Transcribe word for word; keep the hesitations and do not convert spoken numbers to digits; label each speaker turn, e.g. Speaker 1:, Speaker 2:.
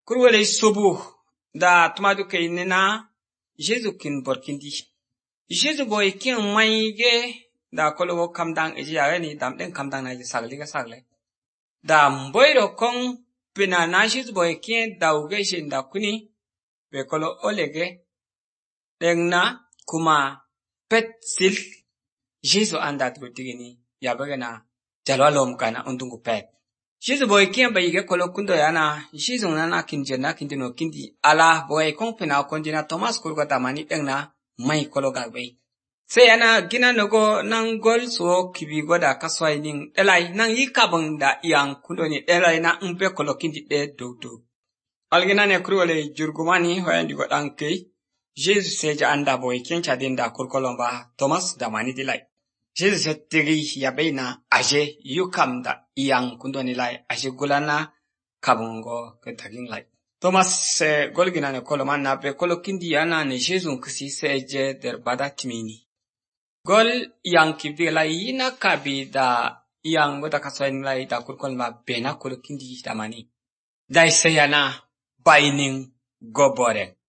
Speaker 1: kurwele sobu da tumadu kay nena Jesu kin borkindi. Jesu boy kin maige da kolowo kamdang eji ni dam den kamdang na ji sagle ga sagle. Da mboiro kong pina na Jesu boy kin da uge shinda kuni be kolo olege dengna kuma pet sil Jesu anda tutigini yabagana jalwalom kana undungu pet. Jesu boy kin bayige kolo kundo yana Jesu nana kinjena kindino kindi ala boy kong pina konjina Thomas kurga tamani dengna mai kolo galbe. Se yana gina nogo nang gol so kibi goda kaswai ning elai nang yikabang da yang kundo ni elai na umpe kolo kindi de do do. Algina ne kruwale jurgumani hoyandi godang kei Jesu seja anda boy kin chadinda kurkolomba Thomas damani dilai. Jesu setigi yabeina aje yukam da yang kundo ni lai aje gulana kabungo ketaging lai. Thomas se golgina ne koloman na pe kolo kindi yana ne Jesu kisi seje der bada timini. Gol yang kibdi lai ina kabi da yang goda kaswain lai da kurkolomba bena kolo kindi damani. Dai se yana baining gobore.